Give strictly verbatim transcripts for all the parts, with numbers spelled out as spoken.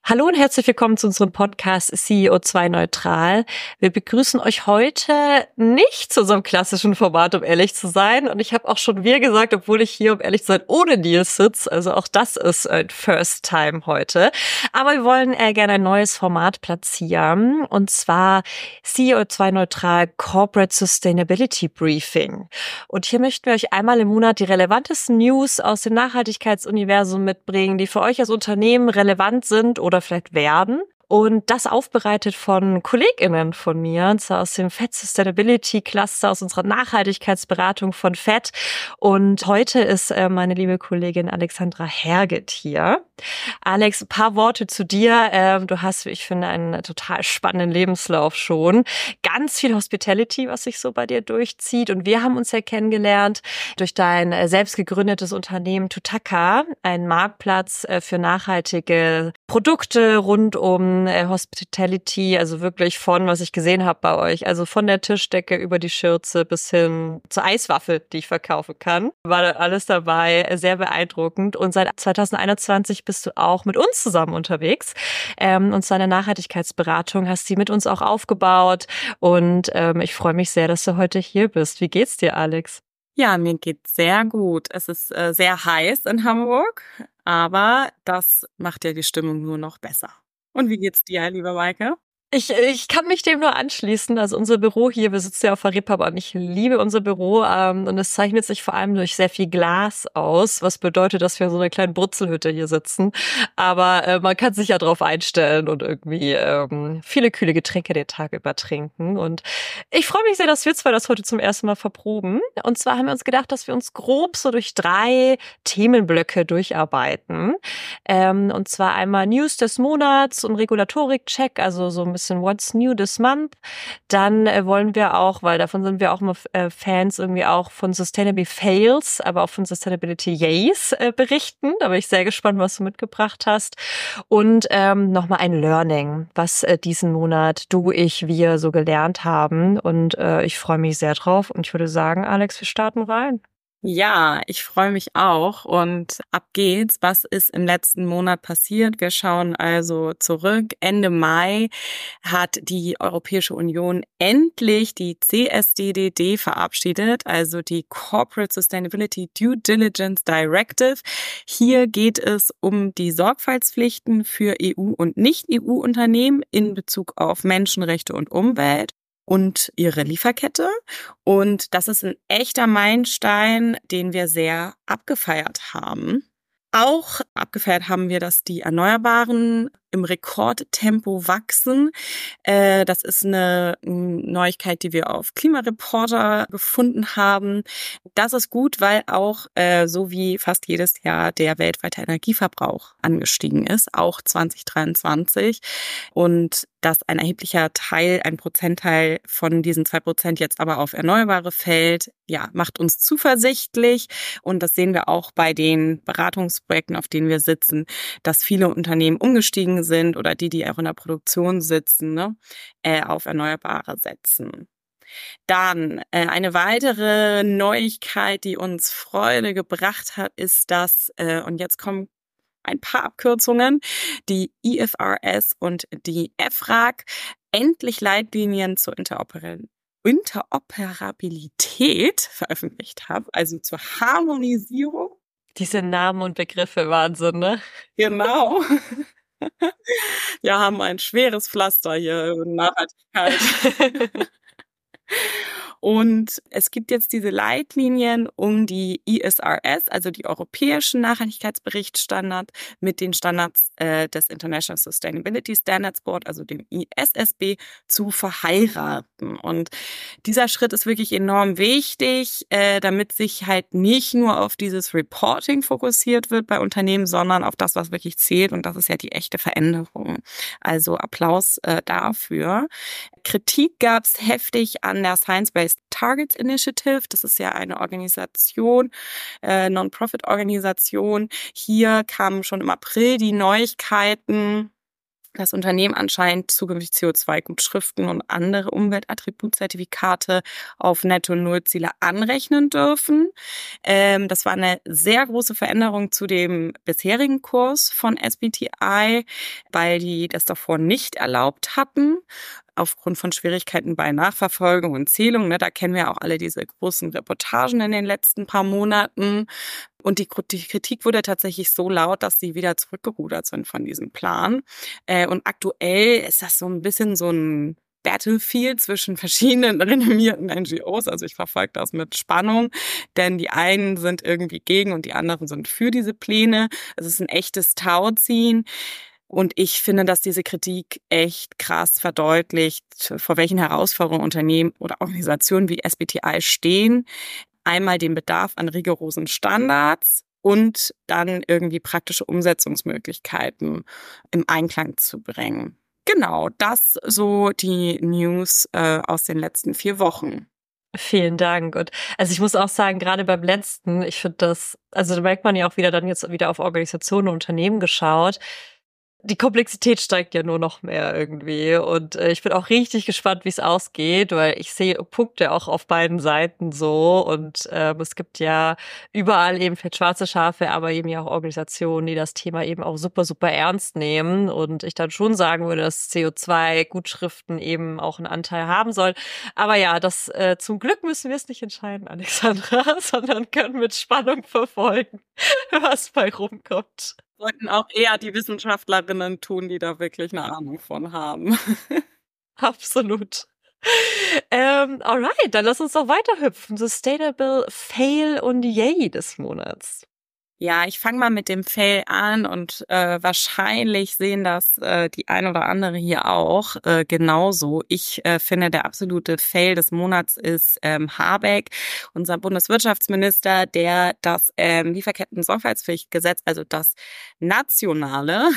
Hallo und herzlich willkommen zu unserem Podcast C E O zwei Neutral. Wir begrüßen euch heute nicht zu unserem klassischen Format, um ehrlich zu sein. Und ich habe auch schon wir gesagt, obwohl ich hier, um ehrlich zu sein, ohne Nils sitze. Also auch das ist ein First Time heute. Aber wir wollen äh, gerne ein neues Format platzieren. Und zwar C E O zwei Neutral Corporate Sustainability Briefing. Und hier möchten wir euch einmal im Monat die relevantesten News aus dem Nachhaltigkeitsuniversum mitbringen, die für euch als Unternehmen relevant sind oder vielleicht werden. Und das aufbereitet von KollegInnen von mir, und zwar aus dem F E D Sustainability Cluster, aus unserer Nachhaltigkeitsberatung von F E D. Und heute ist äh, meine liebe Kollegin Alexandra Herget hier. Alex, ein paar Worte zu dir. Ähm, du hast, wie ich finde, einen total spannenden Lebenslauf schon. Ganz viel Hospitality, was sich so bei dir durchzieht. Und wir haben uns ja kennengelernt durch dein äh, selbst gegründetes Unternehmen Tutaka, ein Marktplatz äh, für nachhaltige Produkte rund um Hospitality, also wirklich von, was ich gesehen habe bei euch, also von der Tischdecke über die Schürze bis hin zur Eiswaffel, die ich verkaufen kann, war da alles dabei, sehr beeindruckend. Und seit zwanzig einundzwanzig bist du auch mit uns zusammen unterwegs. Ähm, und zwar eine Nachhaltigkeitsberatung hast die mit uns auch aufgebaut. Und ähm, ich freue mich sehr, dass du heute hier bist. Wie geht's dir, Alex? Ja, mir geht's sehr gut. Es ist äh, sehr heiß in Hamburg, aber das macht ja die Stimmung nur noch besser. Und wie geht's dir, lieber Maike? Ich, ich kann mich dem nur anschließen. Also unser Büro hier, wir sitzen ja auf der Reeperbahn. Ich liebe unser Büro ähm, und es zeichnet sich vor allem durch sehr viel Glas aus, was bedeutet, dass wir in so einer kleinen Brutzelhütte hier sitzen. Aber äh, man kann sich ja drauf einstellen und irgendwie ähm, viele kühle Getränke den Tag über trinken. Und ich freue mich sehr, dass wir zwei das heute zum ersten Mal verproben. Und zwar haben wir uns gedacht, dass wir uns grob so durch drei Themenblöcke durcharbeiten. Ähm, und zwar einmal News des Monats und Regulatorik-Check, also so ein bisschen What's New this month. Dann äh, wollen wir auch, weil davon sind wir auch immer äh, Fans, irgendwie auch von Sustainability Fails, aber auch von Sustainability Yays äh, berichten. Da bin ich sehr gespannt, was du mitgebracht hast. Und ähm, nochmal ein Learning, was äh, diesen Monat du, ich, wir so gelernt haben. Und äh, ich freue mich sehr drauf. Und ich würde sagen, Alex, wir starten rein. Ja, ich freue mich auch und ab geht's. Was ist im letzten Monat passiert? Wir schauen also zurück. Ende Mai hat die Europäische Union endlich die C S D D D verabschiedet, also die Corporate Sustainability Due Diligence Directive. Hier geht es um die Sorgfaltspflichten für E U- und Nicht-E U-Unternehmen in Bezug auf Menschenrechte und Umwelt und ihre Lieferkette. Und das ist ein echter Meilenstein, den wir sehr abgefeiert haben. Auch abgefeiert haben wir, dass die Erneuerbaren im Rekordtempo wachsen. Äh, das ist eine Neuigkeit, die wir auf Klimareporter gefunden haben. Das ist gut, weil auch äh, so wie fast jedes Jahr der weltweite Energieverbrauch angestiegen ist, auch zwanzig dreiundzwanzig. Und dass ein erheblicher Teil, ein Prozentteil von diesen zwei Prozent jetzt aber auf Erneuerbare fällt, ja, macht uns zuversichtlich. Und das sehen wir auch bei den Beratungsprojekten, auf denen wir sitzen, dass viele Unternehmen umgestiegen sind oder die, die auch in der Produktion sitzen, ne, äh, auf Erneuerbare setzen. Dann äh, eine weitere Neuigkeit, die uns Freude gebracht hat, ist, dass, äh, und jetzt kommen ein paar Abkürzungen, die I F R S und die E F R A G endlich Leitlinien zur Interoper- Interoperabilität veröffentlicht haben, also zur Harmonisierung. Diese Namen und Begriffe, Wahnsinn, ne? Genau. Wir haben ein schweres Pflaster hier in Nachhaltigkeit. Und es gibt jetzt diese Leitlinien um die I S R S, also die europäischen Nachhaltigkeitsberichtsstandards, mit den Standards äh, des International Sustainability Standards Board, also dem I S S B, zu verheiraten. Und dieser Schritt ist wirklich enorm wichtig, äh, damit sich halt nicht nur auf dieses Reporting fokussiert wird bei Unternehmen, sondern auf das, was wirklich zählt. Und das ist ja die echte Veränderung. Also Applaus äh, dafür. Kritik gab es heftig an der Science-Based Targets Initiative. Das ist ja eine Organisation, äh, Non-Profit-Organisation. Hier kamen schon im April die Neuigkeiten, das Unternehmen anscheinend zukünftig C O zwei Gutschriften und andere Umweltattributzertifikate auf Netto-Null-Ziele anrechnen dürfen. Ähm, das war eine sehr große Veränderung zu dem bisherigen Kurs von S B T I, weil die das davor nicht erlaubt hatten, aufgrund von Schwierigkeiten bei Nachverfolgung und Zählung. Ne, da kennen wir auch alle diese großen Reportagen in den letzten paar Monaten. Und die Kritik wurde tatsächlich so laut, dass sie wieder zurückgerudert sind von diesem Plan. Und aktuell ist das so ein bisschen so ein Battlefield zwischen verschiedenen renommierten N G Os. Also ich verfolge das mit Spannung, denn die einen sind irgendwie gegen und die anderen sind für diese Pläne. Es ist ein echtes Tauziehen. Und ich finde, dass diese Kritik echt krass verdeutlicht, vor welchen Herausforderungen Unternehmen oder Organisationen wie S B T I stehen. Einmal den Bedarf an rigorosen Standards und dann irgendwie praktische Umsetzungsmöglichkeiten im Einklang zu bringen. Genau, das so die News äh, aus den letzten vier Wochen. Vielen Dank. Und also ich muss auch sagen, gerade beim letzten, ich finde das, also da merkt man ja auch wieder dann jetzt wieder auf Organisationen und Unternehmen geschaut. Die Komplexität steigt ja nur noch mehr irgendwie und äh, ich bin auch richtig gespannt, wie es ausgeht, weil ich sehe Punkte auch auf beiden Seiten so und ähm, es gibt ja überall eben vielleicht schwarze Schafe, aber eben ja auch Organisationen, die das Thema eben auch super, super ernst nehmen und ich dann schon sagen würde, dass C O zwei Gutschriften eben auch einen Anteil haben sollen. Aber ja, das äh, zum Glück müssen wir es nicht entscheiden, Alexandra, sondern können mit Spannung verfolgen, was bei rumkommt. Sollten auch eher die Wissenschaftlerinnen tun, die da wirklich eine Ahnung von haben. Absolut. Ähm, alright, dann lass uns doch weiterhüpfen. Sustainable Fail und Yay des Monats. Ja, ich fange mal mit dem Fail an und äh, wahrscheinlich sehen das äh, die ein oder andere hier auch äh, genauso. Ich äh, finde, der absolute Fail des Monats ist ähm, Habeck, unser Bundeswirtschaftsminister, der das ähm, Lieferketten-Sorgfaltspflichtgesetz, also das nationale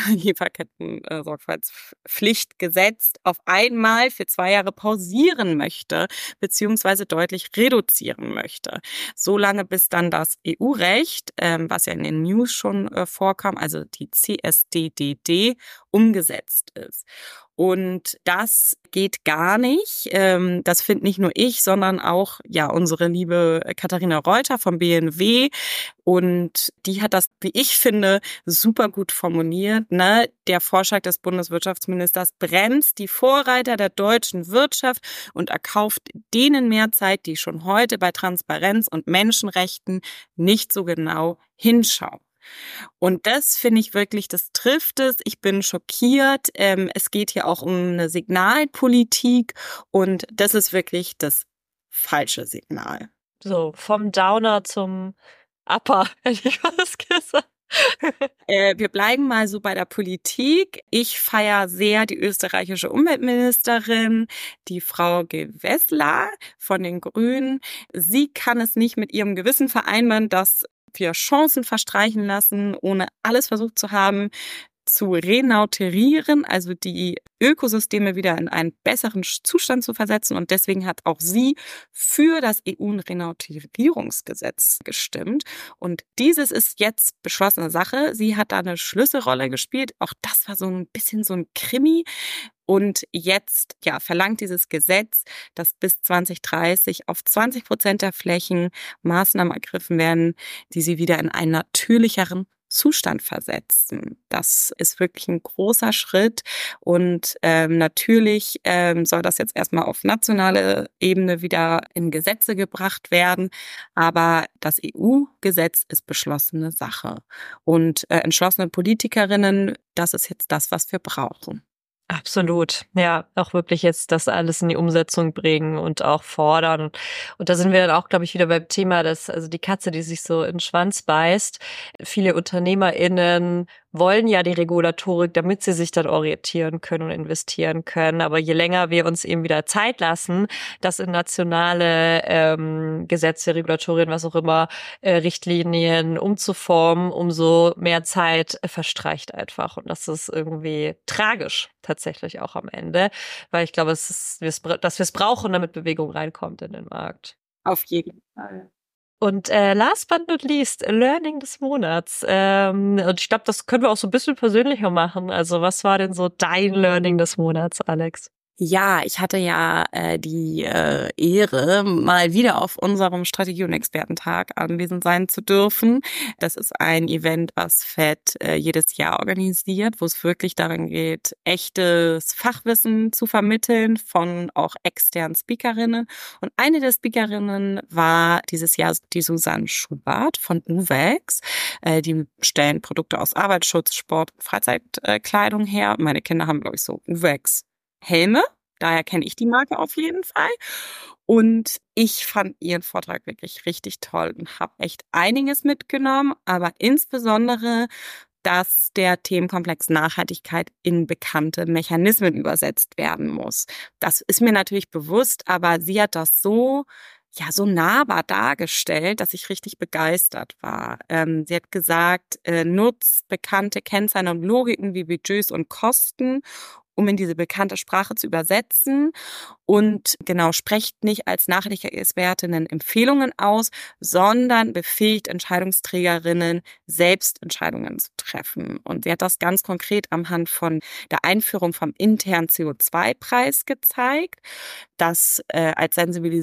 Lieferketten-Sorgfaltspflichtgesetz auf einmal für zwei Jahre pausieren möchte, beziehungsweise deutlich reduzieren möchte. So lange, bis dann das E U-Recht, ähm, was ja in den News schon äh, vorkam, also die C S D D D, umgesetzt ist. Und das geht gar nicht. Ähm, das finde nicht nur ich, sondern auch ja unsere liebe Katharina Reuter vom B N W. Und die hat das, wie ich finde, super gut formuliert. Ne? Der Vorschlag des Bundeswirtschaftsministers bremst die Vorreiter der deutschen Wirtschaft und erkauft denen mehr Zeit, die schon heute bei Transparenz und Menschenrechten nicht so genau hinschauen. Und das finde ich wirklich, das trifft es. Ich bin schockiert. Ähm, es geht hier auch um eine Signalpolitik und das ist wirklich das falsche Signal. So, vom Downer zum Upper, hätte ich was gesagt. äh, wir bleiben mal so bei der Politik. Ich feiere sehr die österreichische Umweltministerin, die Frau Gewessler von den Grünen. Sie kann es nicht mit ihrem Gewissen vereinbaren, dass wir Chancen verstreichen lassen, ohne alles versucht zu haben, zu renaturieren, also die Ökosysteme wieder in einen besseren Zustand zu versetzen. Und deswegen hat auch sie für das E U-Renaturierungsgesetz gestimmt. Und dieses ist jetzt beschlossene Sache. Sie hat da eine Schlüsselrolle gespielt. Auch das war so ein bisschen so ein Krimi. Und jetzt ja, verlangt dieses Gesetz, dass bis zwanzig dreißig auf zwanzig Prozent der Flächen Maßnahmen ergriffen werden, die sie wieder in einen natürlicheren Zustand versetzen. Das ist wirklich ein großer Schritt und ähm, natürlich ähm, soll das jetzt erstmal auf nationale Ebene wieder in Gesetze gebracht werden, aber das E U-Gesetz ist beschlossene Sache und äh, entschlossene Politikerinnen, das ist jetzt das, was wir brauchen. Absolut. Ja, auch wirklich jetzt das alles in die Umsetzung bringen und auch fordern. Und da sind wir dann auch, glaube ich, wieder beim Thema, dass also die Katze, die sich so in den Schwanz beißt. Viele UnternehmerInnen wollen ja die Regulatorik, damit sie sich dann orientieren können und investieren können. Aber je länger wir uns eben wieder Zeit lassen, das in nationale ähm, Gesetze, Regulatorien, was auch immer, äh, Richtlinien umzuformen, umso mehr Zeit äh, verstreicht einfach. Und das ist irgendwie tragisch tatsächlich auch am Ende, weil ich glaube, es ist, dass wir es brauchen, damit Bewegung reinkommt in den Markt. Auf jeden Fall. Und äh, last but not least, Learning des Monats. Ähm, und ich glaube, das können wir auch so ein bisschen persönlicher machen. Also was war denn so dein Learning des Monats, Alex? Ja, ich hatte ja äh, die äh, Ehre, mal wieder auf unserem Strategie- und Expertentag anwesend sein zu dürfen. Das ist ein Event, was Fed äh, jedes Jahr organisiert, wo es wirklich darum geht, echtes Fachwissen zu vermitteln von auch externen Speakerinnen. Und eine der Speakerinnen war dieses Jahr die Susanne Schubert von Uvex. Äh, die stellen Produkte aus Arbeitsschutz, Sport, Freizeitkleidung her. Meine Kinder haben, glaube ich, so Uvex Helme, daher kenne ich die Marke auf jeden Fall. Und ich fand ihren Vortrag wirklich richtig toll und habe echt einiges mitgenommen, aber insbesondere, dass der Themenkomplex Nachhaltigkeit in bekannte Mechanismen übersetzt werden muss. Das ist mir natürlich bewusst, aber sie hat das so ja so nahbar dargestellt, dass ich richtig begeistert war. Ähm, sie hat gesagt, äh, nutzt bekannte Kennzahlen und Logiken wie Budgets und Kosten, um in diese bekannte Sprache zu übersetzen, und genau, sprecht nicht als Nachhaltigkeitsexpertinnen Empfehlungen aus, sondern befähigt Entscheidungsträgerinnen, selbst Entscheidungen zu treffen. Und sie hat das ganz konkret am Hand von der Einführung vom internen C O zwei Preis gezeigt, das äh, als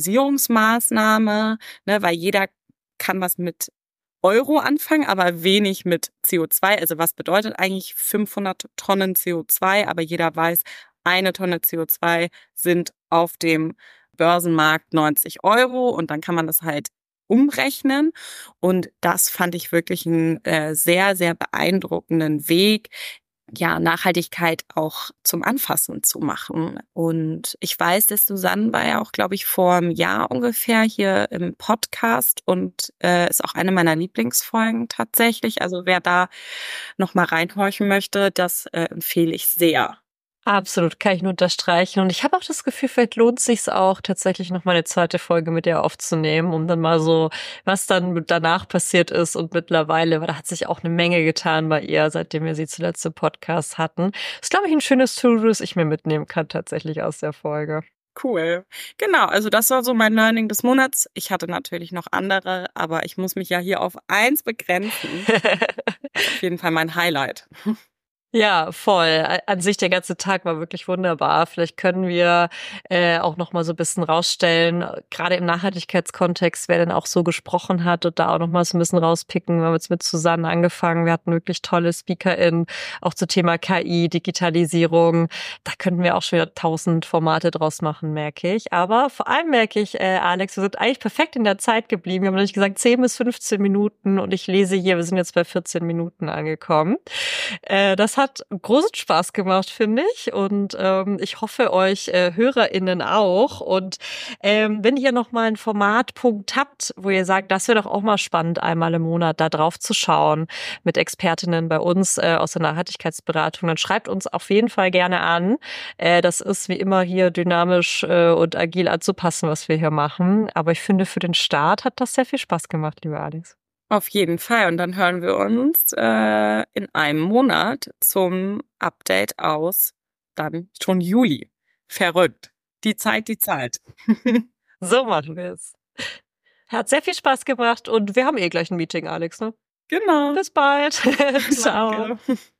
Sensibilisierungsmaßnahme, ne, weil jeder kann was mit Euro anfangen, aber wenig mit C O zwei. Also was bedeutet eigentlich fünfhundert Tonnen C O zwei? Aber jeder weiß, eine Tonne C O zwei sind auf dem Börsenmarkt neunzig Euro, und dann kann man das halt umrechnen. Und das fand ich wirklich einen äh, sehr, sehr beeindruckenden Weg, ja, Nachhaltigkeit auch zum Anfassen zu machen. Und ich weiß, dass Susanne war ja auch, glaube ich, vor einem Jahr ungefähr hier im Podcast und äh, ist auch eine meiner Lieblingsfolgen tatsächlich. Also wer da noch mal reinhorchen möchte, das äh, empfehle ich sehr. Absolut, kann ich nur unterstreichen. Und ich habe auch das Gefühl, vielleicht lohnt es sich auch tatsächlich noch mal eine zweite Folge mit ihr aufzunehmen, um dann mal so, was dann danach passiert ist und mittlerweile, weil da hat sich auch eine Menge getan bei ihr, seitdem wir sie zuletzt im Podcast hatten. Das ist, glaube ich, ein schönes Tool, das ich mir mitnehmen kann tatsächlich aus der Folge. Cool. Genau, also das war so mein Learning des Monats. Ich hatte natürlich noch andere, aber ich muss mich ja hier auf eins begrenzen. Auf jeden Fall mein Highlight. Ja, voll. An sich der ganze Tag war wirklich wunderbar. Vielleicht können wir äh, auch noch mal so ein bisschen rausstellen, gerade im Nachhaltigkeitskontext, wer denn auch so gesprochen hat, und da auch noch mal so ein bisschen rauspicken. Wir haben jetzt mit Susanne angefangen. Wir hatten wirklich tolle SpeakerInnen, auch zum Thema K I, Digitalisierung. Da könnten wir auch schon wieder tausend Formate draus machen, merke ich. Aber vor allem merke ich, äh, Alex, wir sind eigentlich perfekt in der Zeit geblieben. Wir haben nämlich gesagt zehn bis fünfzehn Minuten, und ich lese hier, wir sind jetzt bei vierzehn Minuten angekommen. Äh, das hat großen Spaß gemacht, finde ich. Und ähm, ich hoffe, euch äh, HörerInnen auch. Und ähm, wenn ihr noch mal einen Formatpunkt habt, wo ihr sagt, das wäre doch auch mal spannend, einmal im Monat da drauf zu schauen mit Expertinnen bei uns äh, aus der Nachhaltigkeitsberatung, dann schreibt uns auf jeden Fall gerne an. Äh, das ist wie immer hier dynamisch äh, und agil anzupassen, was wir hier machen. Aber ich finde, für den Start hat das sehr viel Spaß gemacht, liebe Alex. Auf jeden Fall. Und dann hören wir uns äh, in einem Monat zum Update aus dann schon Juli. Verrückt. Die Zeit, die Zeit. So machen wir es. Hat sehr viel Spaß gemacht, und wir haben eh gleich ein Meeting, Alex, ne? Genau. Bis bald. Ciao. Danke.